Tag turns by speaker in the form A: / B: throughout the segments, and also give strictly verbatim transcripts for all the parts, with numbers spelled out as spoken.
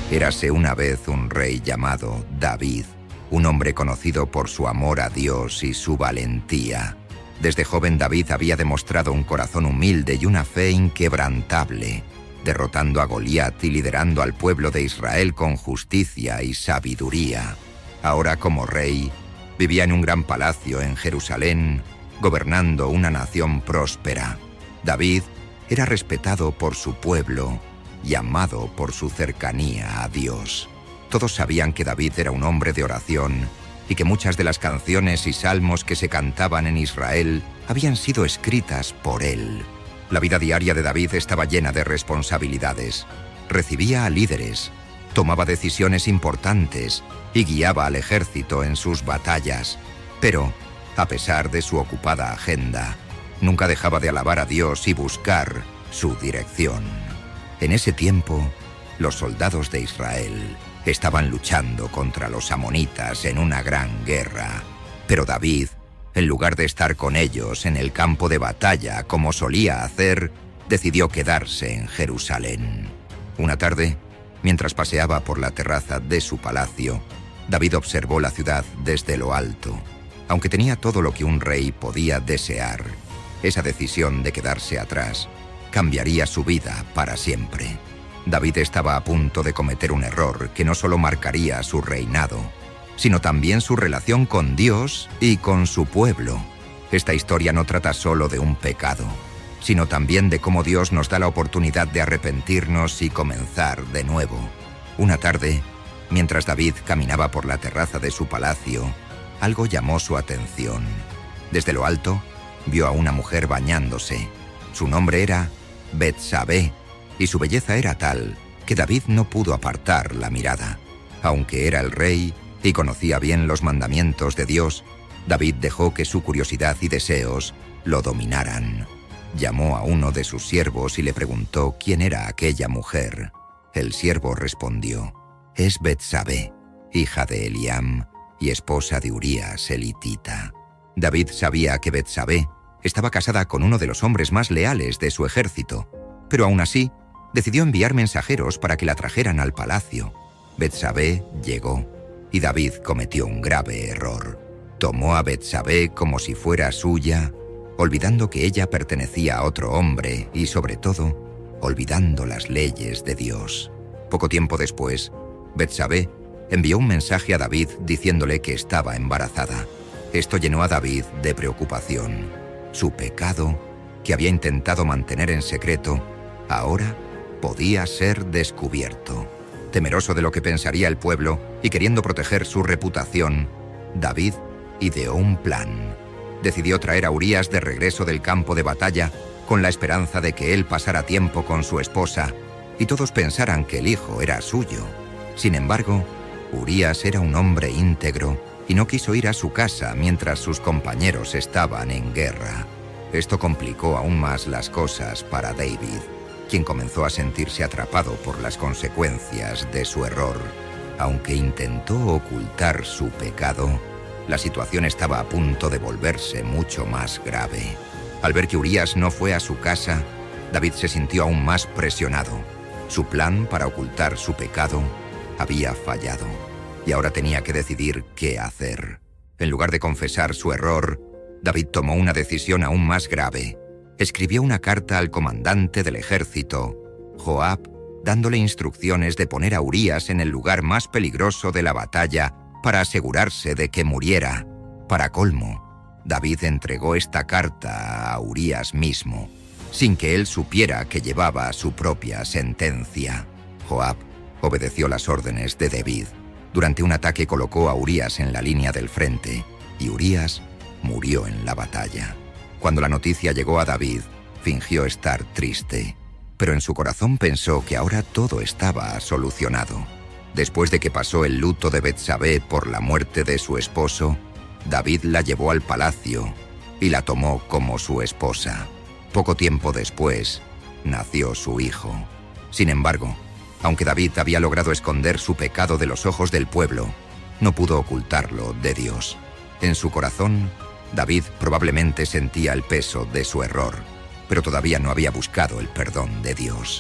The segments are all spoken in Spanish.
A: Érase una vez un rey llamado David, un hombre conocido por su amor a Dios y su valentía. Desde joven David había demostrado un corazón humilde y una fe inquebrantable, derrotando a Goliat y liderando al pueblo de Israel con justicia y sabiduría. Ahora, como rey, vivía en un gran palacio en Jerusalén, gobernando una nación próspera. David era respetado por su pueblo y amado por su cercanía a Dios. Todos sabían que David era un hombre de oración y que muchas de las canciones y salmos que se cantaban en Israel habían sido escritas por él. La vida diaria de David estaba llena de responsabilidades. Recibía a líderes, tomaba decisiones importantes y guiaba al ejército en sus batallas. Pero, a pesar de su ocupada agenda, nunca dejaba de alabar a Dios y buscar su dirección. En ese tiempo, los soldados de Israel estaban luchando contra los amonitas en una gran guerra. Pero David, en lugar de estar con ellos en el campo de batalla como solía hacer, decidió quedarse en Jerusalén. Una tarde, mientras paseaba por la terraza de su palacio, David observó la ciudad desde lo alto. Aunque tenía todo lo que un rey podía desear, esa decisión de quedarse atrás cambiaría su vida para siempre. David estaba a punto de cometer un error que no solo marcaría su reinado, sino también su relación con Dios y con su pueblo. Esta historia no trata solo de un pecado, sino también de cómo Dios nos da la oportunidad de arrepentirnos y comenzar de nuevo. Una tarde, mientras David caminaba por la terraza de su palacio, algo llamó su atención. Desde lo alto, vio a una mujer bañándose. Su nombre era Betsabé, y su belleza era tal que David no pudo apartar la mirada. Aunque era el rey y conocía bien los mandamientos de Dios, David dejó que su curiosidad y deseos lo dominaran. Llamó a uno de sus siervos y le preguntó quién era aquella mujer. El siervo respondió: «Es Betsabé, hija de Eliam y esposa de Urías elitita». David sabía que Betsabé estaba casada con uno de los hombres más leales de su ejército, pero aún así decidió enviar mensajeros para que la trajeran al palacio. Betsabé llegó y David cometió un grave error. Tomó a Betsabé como si fuera suya, olvidando que ella pertenecía a otro hombre y, sobre todo, olvidando las leyes de Dios. Poco tiempo después, Betsabé envió un mensaje a David diciéndole que estaba embarazada. Esto llenó a David de preocupación. Su pecado, que había intentado mantener en secreto, ahora podía ser descubierto. Temeroso de lo que pensaría el pueblo y queriendo proteger su reputación, David ideó un plan. Decidió traer a Urías de regreso del campo de batalla con la esperanza de que él pasara tiempo con su esposa y todos pensaran que el hijo era suyo. Sin embargo, Urías era un hombre íntegro y no quiso ir a su casa mientras sus compañeros estaban en guerra. Esto complicó aún más las cosas para David, quien comenzó a sentirse atrapado por las consecuencias de su error. Aunque intentó ocultar su pecado, la situación estaba a punto de volverse mucho más grave. Al ver que Urías no fue a su casa, David se sintió aún más presionado. Su plan para ocultar su pecado había fallado, y ahora tenía que decidir qué hacer. En lugar de confesar su error, David tomó una decisión aún más grave. Escribió una carta al comandante del ejército, Joab, dándole instrucciones de poner a Urías en el lugar más peligroso de la batalla para asegurarse de que muriera. Para colmo, David entregó esta carta a Urías mismo, sin que él supiera que llevaba su propia sentencia. Joab obedeció las órdenes de David. Durante un ataque colocó a Urías en la línea del frente, y Urías murió en la batalla. Cuando la noticia llegó a David, fingió estar triste, pero en su corazón pensó que ahora todo estaba solucionado. Después de que pasó el luto de Betsabé por la muerte de su esposo, David la llevó al palacio y la tomó como su esposa. Poco tiempo después, nació su hijo. Sin embargo, aunque David había logrado esconder su pecado de los ojos del pueblo, no pudo ocultarlo de Dios. En su corazón, David probablemente sentía el peso de su error, pero todavía no había buscado el perdón de Dios.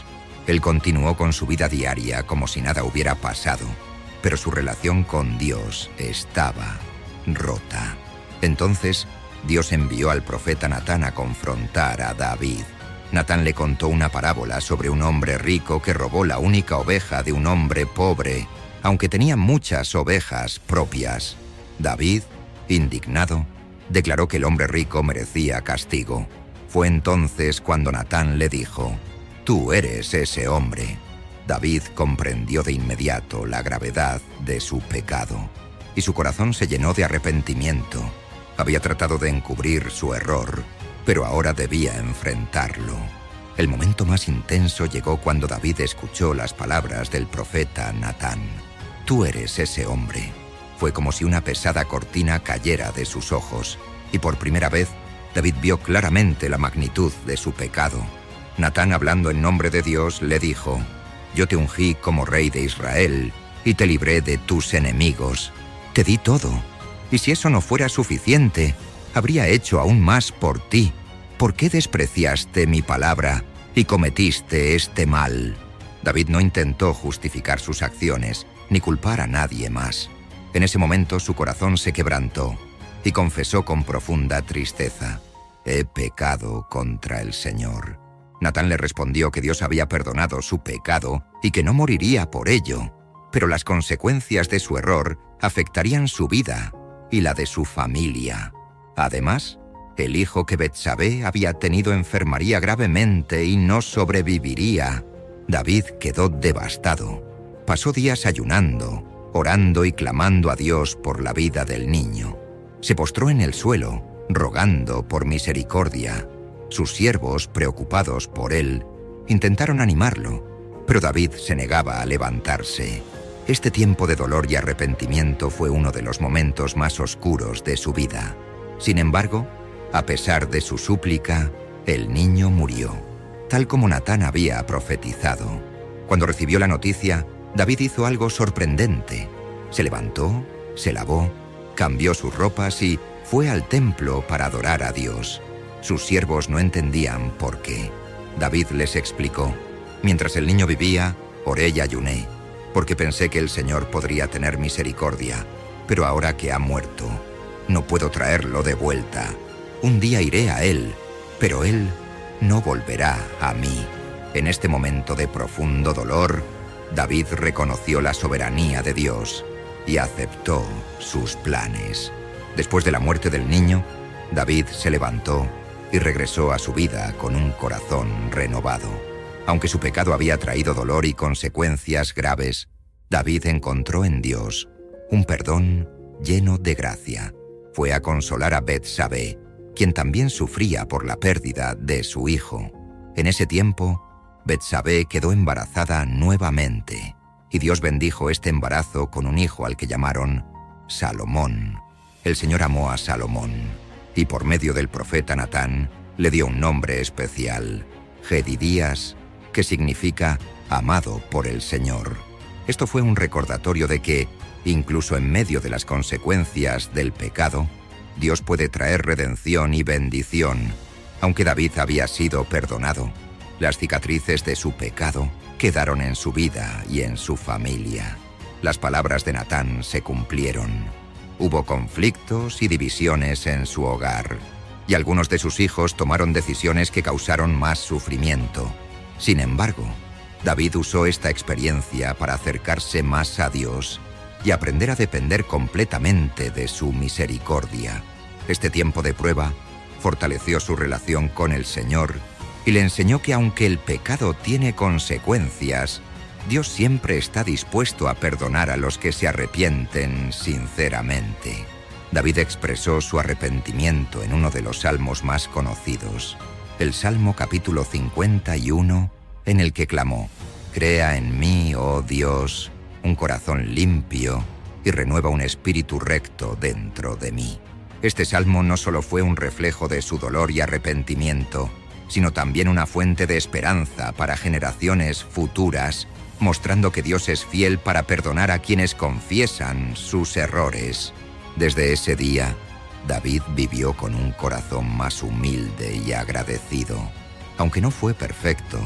A: Él continuó con su vida diaria como si nada hubiera pasado, pero su relación con Dios estaba rota. Entonces, Dios envió al profeta Natán a confrontar a David. Natán le contó una parábola sobre un hombre rico que robó la única oveja de un hombre pobre, aunque tenía muchas ovejas propias. David, indignado, declaró que el hombre rico merecía castigo. Fue entonces cuando Natán le dijo: «Tú eres ese hombre». David comprendió de inmediato la gravedad de su pecado, y su corazón se llenó de arrepentimiento. Había tratado de encubrir su error, pero ahora debía enfrentarlo. El momento más intenso llegó cuando David escuchó las palabras del profeta Natán. «Tú eres ese hombre». Fue como si una pesada cortina cayera de sus ojos, y por primera vez David vio claramente la magnitud de su pecado. Natán, hablando en nombre de Dios, le dijo: «Yo te ungí como rey de Israel y te libré de tus enemigos. Te di todo, y si eso no fuera suficiente, habría hecho aún más por ti. ¿Por qué despreciaste mi palabra y cometiste este mal?» David no intentó justificar sus acciones ni culpar a nadie más. En ese momento su corazón se quebrantó y confesó con profunda tristeza: «He pecado contra el Señor». Natán le respondió que Dios había perdonado su pecado y que no moriría por ello, pero las consecuencias de su error afectarían su vida y la de su familia. Además, el hijo que Betsabé había tenido enfermaría gravemente y no sobreviviría. David quedó devastado. Pasó días ayunando, orando y clamando a Dios por la vida del niño. Se postró en el suelo, rogando por misericordia. Sus siervos, preocupados por él, intentaron animarlo, pero David se negaba a levantarse. Este tiempo de dolor y arrepentimiento fue uno de los momentos más oscuros de su vida. Sin embargo, a pesar de su súplica, el niño murió, tal como Natán había profetizado. Cuando recibió la noticia, David hizo algo sorprendente. Se levantó, se lavó, cambió sus ropas y fue al templo para adorar a Dios. Sus siervos no entendían por qué. David les explicó: «Mientras el niño vivía, oré y ayuné, porque pensé que el Señor podría tener misericordia, pero ahora que ha muerto, no puedo traerlo de vuelta. Un día iré a él, pero él no volverá a mí». En este momento de profundo dolor, David reconoció la soberanía de Dios y aceptó sus planes. Después de la muerte del niño, David se levantó y regresó a su vida con un corazón renovado. Aunque su pecado había traído dolor y consecuencias graves, David encontró en Dios un perdón lleno de gracia. Fue a consolar a Betsabé, quien también sufría por la pérdida de su hijo. En ese tiempo, Betsabé quedó embarazada nuevamente, y Dios bendijo este embarazo con un hijo al que llamaron Salomón. El Señor amó a Salomón, y por medio del profeta Natán le dio un nombre especial, Jedidías, que significa amado por el Señor. Esto fue un recordatorio de que, incluso en medio de las consecuencias del pecado, Dios puede traer redención y bendición. Aunque David había sido perdonado, las cicatrices de su pecado quedaron en su vida y en su familia. Las palabras de Natán se cumplieron. Hubo conflictos y divisiones en su hogar, y algunos de sus hijos tomaron decisiones que causaron más sufrimiento. Sin embargo, David usó esta experiencia para acercarse más a Dios y aprender a depender completamente de su misericordia. Este tiempo de prueba fortaleció su relación con el Señor y le enseñó que aunque el pecado tiene consecuencias, Dios siempre está dispuesto a perdonar a los que se arrepienten sinceramente. David expresó su arrepentimiento en uno de los salmos más conocidos, el Salmo capítulo cincuenta y uno, en el que clamó: «Crea en mí, oh Dios, un corazón limpio y renueva un espíritu recto dentro de mí». Este salmo no solo fue un reflejo de su dolor y arrepentimiento, sino también una fuente de esperanza para generaciones futuras, mostrando que Dios es fiel para perdonar a quienes confiesan sus errores. Desde ese día, David vivió con un corazón más humilde y agradecido. Aunque no fue perfecto,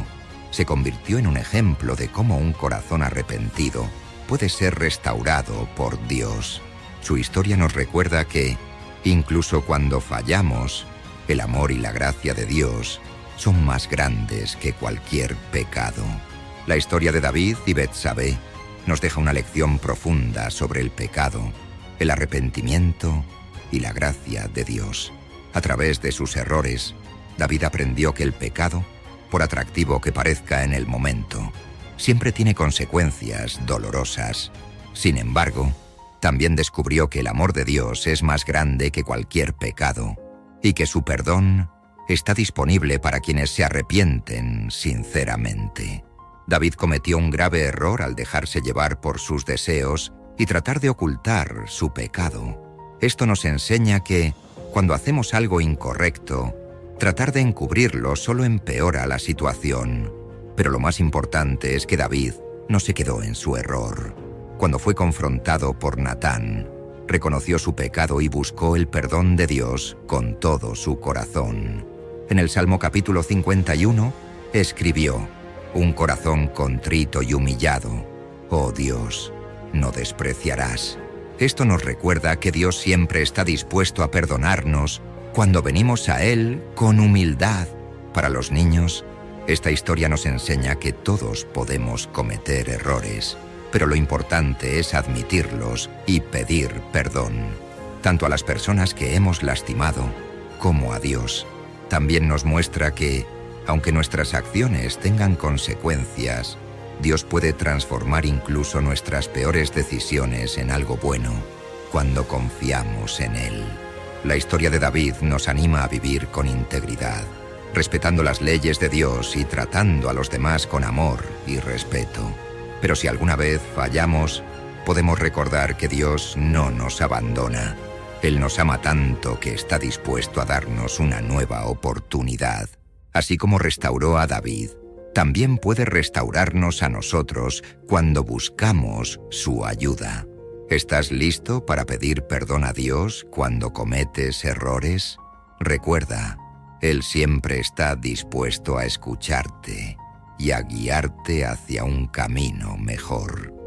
A: se convirtió en un ejemplo de cómo un corazón arrepentido puede ser restaurado por Dios. Su historia nos recuerda que, incluso cuando fallamos, el amor y la gracia de Dios son más grandes que cualquier pecado. La historia de David y Betsabé nos deja una lección profunda sobre el pecado, el arrepentimiento y la gracia de Dios. A través de sus errores, David aprendió que el pecado, por atractivo que parezca en el momento, siempre tiene consecuencias dolorosas. Sin embargo, también descubrió que el amor de Dios es más grande que cualquier pecado y que su perdón está disponible para quienes se arrepienten sinceramente. David cometió un grave error al dejarse llevar por sus deseos y tratar de ocultar su pecado. Esto nos enseña que, cuando hacemos algo incorrecto, tratar de encubrirlo solo empeora la situación. Pero lo más importante es que David no se quedó en su error. Cuando fue confrontado por Natán, reconoció su pecado y buscó el perdón de Dios con todo su corazón. En el Salmo capítulo cincuenta y uno, escribió: «Un corazón contrito y humillado, oh Dios, no despreciarás». Esto nos recuerda que Dios siempre está dispuesto a perdonarnos cuando venimos a Él con humildad. Para los niños, esta historia nos enseña que todos podemos cometer errores, pero lo importante es admitirlos y pedir perdón, tanto a las personas que hemos lastimado como a Dios. También nos muestra que, aunque nuestras acciones tengan consecuencias, Dios puede transformar incluso nuestras peores decisiones en algo bueno cuando confiamos en Él. La historia de David nos anima a vivir con integridad, respetando las leyes de Dios y tratando a los demás con amor y respeto. Pero si alguna vez fallamos, podemos recordar que Dios no nos abandona. Él nos ama tanto que está dispuesto a darnos una nueva oportunidad. Así como restauró a David, también puede restaurarnos a nosotros cuando buscamos su ayuda. ¿Estás listo para pedir perdón a Dios cuando cometes errores? Recuerda, Él siempre está dispuesto a escucharte y a guiarte hacia un camino mejor.